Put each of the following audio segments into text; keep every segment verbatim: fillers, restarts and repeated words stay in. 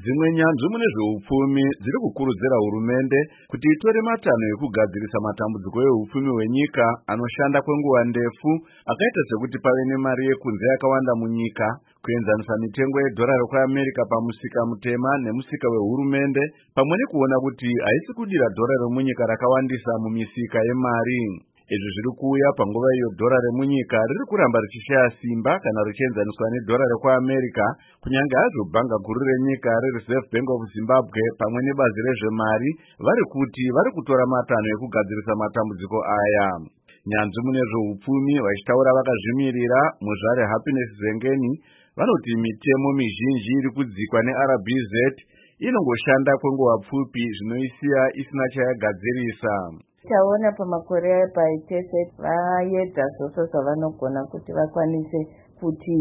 Dzimwe nyanzvi mune zveupfumi dziri kukurudzira hurumende kuti itore matanho ekugadzirisa matambudziko ehupfumi hwenyika anoshanda kwenguva ndefu, akaita sekuti pave nemari yekunze yakawanda munyika, kuenzanisa mitengo yedhora rekuAmerica pamusika mutema nemusika wehurumende, pamwe nekuona kuti haisi kudira dhora remunyika rakawandisa mumisika yemari. Izvi zviri kuuya panguva iyo dhora remunyika riri kuramba richishaya simba kana richienzaniswa nedhora rekuAmerica, kunyange hazvo bhanga guru renyika reReserve Bank of Zimbabwe pamwe nebazi rezvemari vari kuti vari kutora matanho ekugadzirisa matambudziko aya. Nyanzvi mune zveupfumi vachitaura vakazvimirira muzvare Happiness Zengeni vanoti mitemo mizhinji iri kudzikwa neR B Z inongoshanda kwenguva pfupi zvinoisiya isina chayagadzirisa. Taona pamakore paitese vaedza zvose zvavanogona kuti vakwanise kuti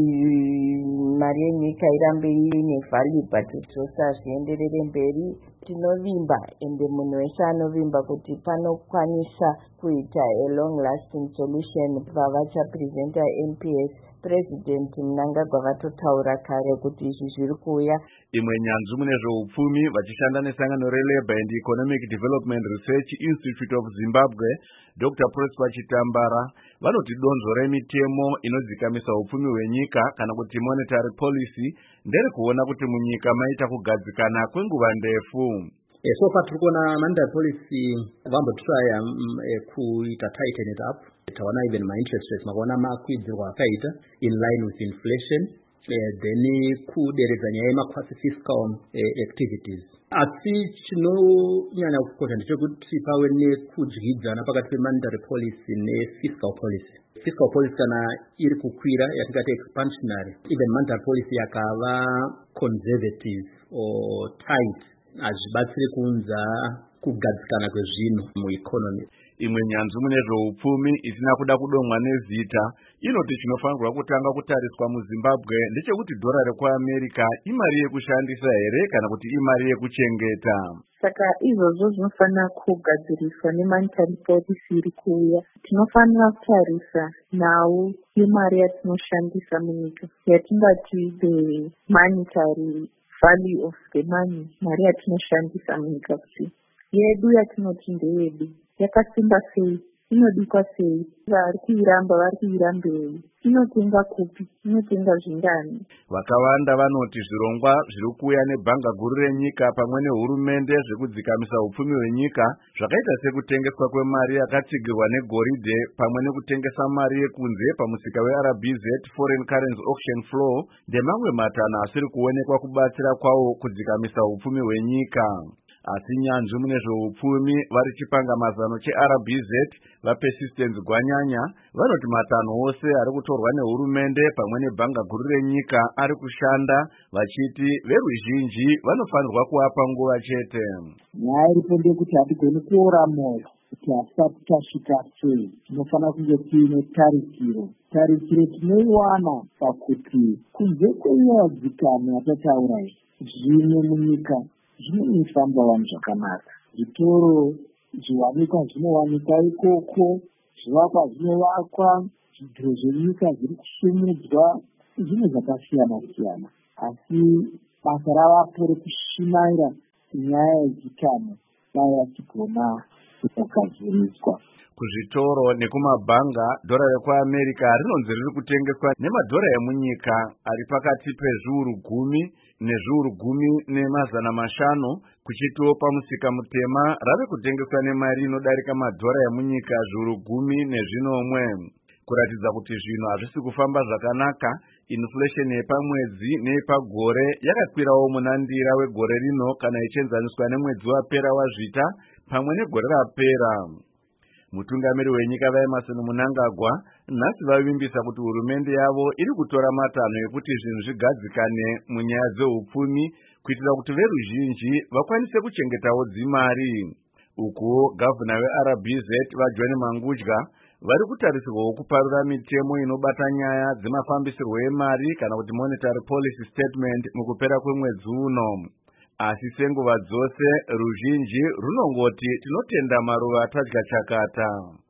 mari yenyika irambe ine value, but zvose hazvienderere mberi. Tinovimba ende munhu wese anovimba kuti panokwanisa kuita a long lasting solution. Vavachapresenta M P S President Mnangagwa vatotaura kare kuti izvi zviri kuuya. Imwe nyanzvi mune zveupfumi vachishanda nesangano reLabour and Economic Development Research Institute of Zimbabwe, Doctor Prosper Chitambara, vanoti donzvo remitemo inodzikamisa upfumi hwenyika kana kuti monetary policy ndere kuona kuti munyika maita kugadzikana kwenguva ndefu. So far tiri kuona monetary policy vambotraya kuita tighten it up. Taona even my interest rates makaona makwidzirwa akaita in line with inflation. Uh, then kuderedza nyaya yemakwasi fiscal uh, activities. Asi chinonyanya kukosha ndechekuti pave nekudyidzana pakati pemonetary policy nefiscal policy. Fiscal policy kana iri kukwira yatingati expansionary, even monetary policy yakava conservative or tight, hazvibatsiri kuunza kugadzikana kwezvinhu mueconomy. Imwe nyanzvi mune zveupfumi isina kuda kudomwa nezita inoti chinofanirwa kutanga kutariswa muZimbabwe ndechekuti dhora rekuAmerica imari yekushandisa here kana kuti imari yekuchengeta. Saka izvozvo zvinofanira kugadziriswa nemonetary policy iri kuuya. Tinofanira kutarisa nhau yemari yatinoshandisa munyika, yatingati the monetary value of the money, mari yatinoshandisa munyika, kuti yedu yatinoti ndeyedu yakasimba sei, inodikwa sei, vari kuiramba vari kuirambei, inotenga kupi, inotenga zvingani. Vakawanda vanoti zvirongwa zviri kuuya nebhanga guru renyika pamwe nehurumende zvekudzikamisa upfumi hwenyika zvakaita sekutengeswa kwemari yakatsigirwa negoridhe pamwe nekutengesa mari yekunze pamusika weR B Z Foreign Currency Auction Floor ndemamwe matanho asiri kuonekwa kubatsira kwawo kudzikamisa upfumi hwenyika. Asi nyanzvi mune zveupfumi vari chipanga mazano cheR B Z vaPersistence Gwanyanya vanoti matanho ose ari kutorwa nehurumende pamwe nebhanga guru renyika ari kushanda, vachiti veruzhinji vanofanirwa kuapa nguva chete. Nyaya iripo ndeyekuti hatigoni kuora moyo kuti hasati tasvika sei. Tinofanira kunge tiine tarikiro. Tarikiro tinoiwana pakuti kunze kwenyadzikano yatataura iyi, zvimwe munyika zvinofamba vanhu zvakanaka. Zvitoro zviwanikwa zvinowanikwa ikoko, zvivakwa zvinovakwa, zvidhiro zvenyika zviri kusumudzwa, zvinhu zvakasiyana siyana. Asi basa ravapo rekushimaira nyaya yezvitano dai achigona kugadziriswa. Kuzvitoro nekumabhanga dhora rekuAmerica rinonzi riri kutengeswa nemadhora emunyika ari pakati pezviuru gumi nezviuru gumi nemazana mashanu, kuchitiwo pamusika mutema rave kutengeswa nemari inodarika madhora emunyika zviuru gumi nezvinomwe. Kuratidza kuti zvinhu hazvisi kufamba zvakanaka, inflation yepamwedzi neyepagore yakakwirawo munandira wegore rino kana ichienzaniswa nemwedzi wapera wazvita pamwe negore rapera. Mutungamiri wenyika vaEmmerson Mnangagwa nhasi vavimbisa kuti hurumende yavo iri kutora matanho ekuti zvinhu zvigadzikane munyaya dzeupfumi kuitira kuti veruzhinji vakwanise kuchengetawo dzimari. Uku gavhuna weR B Z vaJohn Mangudya vari kutarisirwawo kuparura mitemo inobata nyaya dzemafambisirwo emari kana kuti monetary policy statement mukupera kwemwedzi uno. Asi senguva dzose ruzhinji runongoti tinotenda maruva tadya chakata.